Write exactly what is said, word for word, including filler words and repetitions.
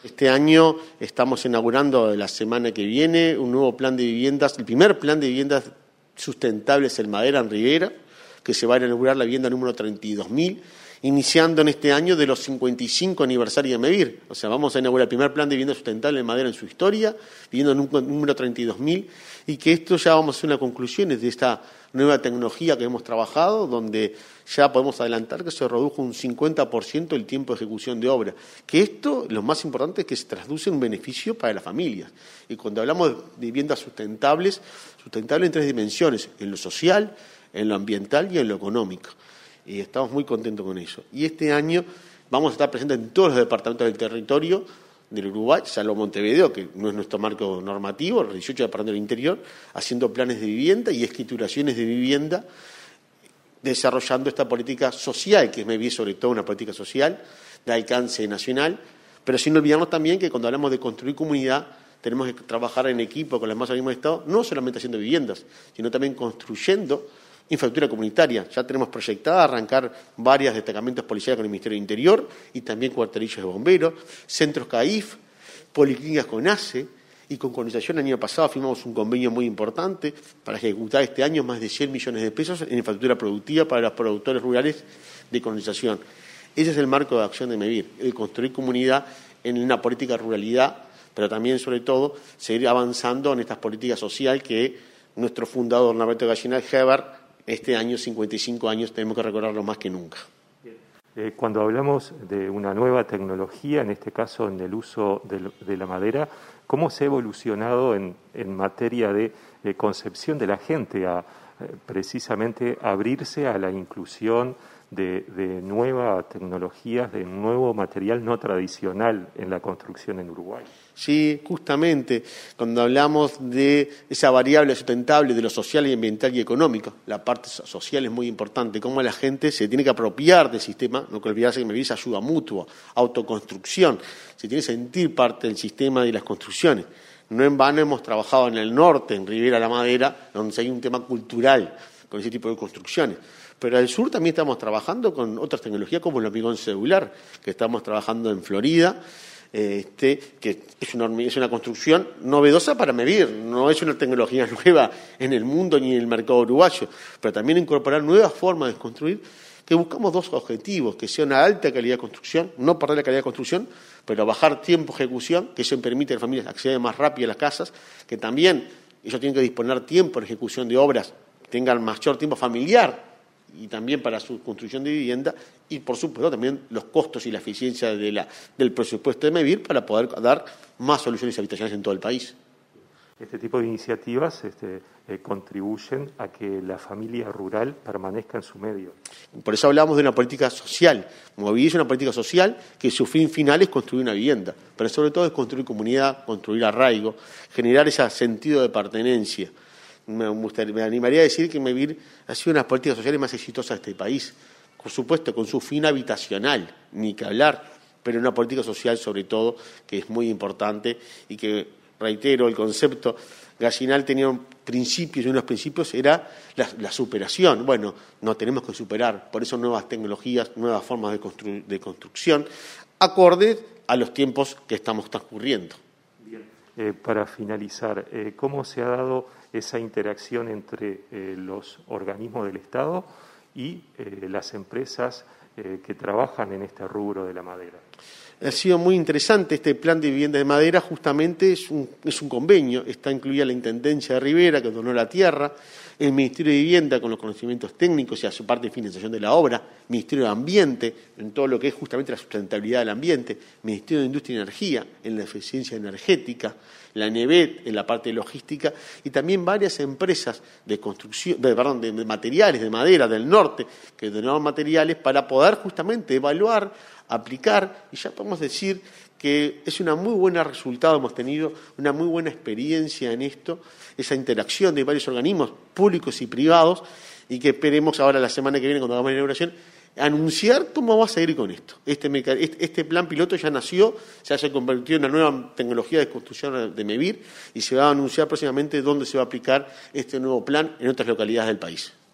Este año estamos inaugurando la semana que viene un nuevo plan de viviendas, el primer plan de viviendas sustentables en madera en Rivera, que se va a inaugurar la vivienda número treinta y dos mil, iniciando en este año de los cincuenta y cinco aniversarios de MEVIR. O sea, vamos a inaugurar el primer plan de vivienda sustentable en madera en su historia, vivienda número treinta y dos mil, y que esto ya vamos a hacer una conclusión de esta nueva tecnología que hemos trabajado, donde ya podemos adelantar que se redujo un cincuenta por ciento el tiempo de ejecución de obra. Que esto, lo más importante, es que se traduce en un beneficio para las familias. Y cuando hablamos de viviendas sustentables, sustentables en tres dimensiones, en lo social, en lo ambiental y en lo económico. Y estamos muy contentos con eso. Y este año vamos a estar presentes en todos los departamentos del territorio del Uruguay, salvo Montevideo, que no es nuestro marco normativo, los dieciocho departamentos del interior, haciendo planes de vivienda y escrituraciones de vivienda, desarrollando esta política social, que es MEVIR sobre todo una política social de alcance nacional, pero sin olvidarnos también que cuando hablamos de construir comunidad, tenemos que trabajar en equipo con los demás organismos de Estado, no solamente haciendo viviendas, sino también construyendo infraestructura comunitaria. Ya tenemos proyectada arrancar varios destacamentos policiales con el Ministerio del Interior y también cuartelillos de bomberos, centros C A I F, policlínicas con A C E, y con Colonización el año pasado firmamos un convenio muy importante para ejecutar este año más de cien millones de pesos en infraestructura productiva para los productores rurales de colonización. Ese es el marco de acción de MEVIR, el construir comunidad en una política de ruralidad, pero también, sobre todo, seguir avanzando en estas políticas sociales que nuestro fundador, Norberto Gallinal Heber, este año, cincuenta y cinco años, tenemos que recordarlo más que nunca. Eh, cuando hablamos de una nueva tecnología, en este caso en el uso de, de la madera, ¿cómo se ha evolucionado en, en materia de, de concepción de la gente a eh, precisamente abrirse a la inclusión de, de nuevas tecnologías, de nuevo material no tradicional en la construcción en Uruguay? Sí, justamente, cuando hablamos de esa variable sustentable de lo social y ambiental y económico, la parte social es muy importante, cómo la gente se tiene que apropiar del sistema, no que olvidarse que MEVIR es ayuda mutua, autoconstrucción, se tiene que sentir parte del sistema de las construcciones. No en vano hemos trabajado en el norte, en Rivera la Madera, donde hay un tema cultural con ese tipo de construcciones. Pero al sur también estamos trabajando con otras tecnologías como el hormigón celular, que estamos trabajando en Florida, Este, que es una, es una construcción novedosa para MEVIR, no es una tecnología nueva en el mundo ni en el mercado uruguayo, pero también incorporar nuevas formas de construir, que buscamos dos objetivos, que sea una alta calidad de construcción, no perder la calidad de construcción, pero bajar tiempo de ejecución, que eso permite a las familias acceder más rápido a las casas, que también ellos tienen que disponer tiempo en ejecución de obras, tengan mayor tiempo familiar, y también para su construcción de vivienda, y por supuesto también los costos y la eficiencia de la, del presupuesto de MEVIR para poder dar más soluciones habitacionales en todo el país. Este tipo de iniciativas este, eh, contribuyen a que la familia rural permanezca en su medio. Por eso hablamos de una política social. MEVIR es una política social que su fin final es construir una vivienda, pero sobre todo es construir comunidad, construir arraigo, generar ese sentido de pertenencia. Me, gustaría, me animaría a decir que MEVIR ha sido una de las políticas sociales más exitosas de este país, por supuesto con su fin habitacional, ni que hablar, pero una política social sobre todo que es muy importante y que, reitero, el concepto Gallinal tenía un principio y uno de los principios era la, la superación. Bueno, nos tenemos que superar, por eso nuevas tecnologías, nuevas formas de, constru, de construcción, acorde a los tiempos que estamos transcurriendo. Bien. Eh, para finalizar, eh, ¿cómo se ha dado esa interacción entre eh, los organismos del Estado y eh, las empresas eh, que trabajan en este rubro de la madera? Ha sido muy interesante este plan de vivienda de madera, justamente es un, es un convenio, está incluida la Intendencia de Rivera, que donó la tierra, el Ministerio de Vivienda con los conocimientos técnicos y a su parte de financiación de la obra, Ministerio de Ambiente, en todo lo que es justamente la sustentabilidad del ambiente, Ministerio de Industria y Energía, en la eficiencia energética, la NEVET, en la parte de logística, y también varias empresas de construcción, de, perdón, de materiales, de madera del norte, que donaron materiales para poder justamente evaluar, aplicar, y ya podemos decir que es una muy buena resultado, hemos tenido una muy buena experiencia en esto, esa interacción de varios organismos públicos y privados, y que esperemos ahora la semana que viene, cuando hagamos la inauguración, anunciar cómo va a seguir con esto. Este, este, este plan piloto ya nació, se ha convertido en una nueva tecnología de construcción de MEVIR, y se va a anunciar próximamente dónde se va a aplicar este nuevo plan en otras localidades del país.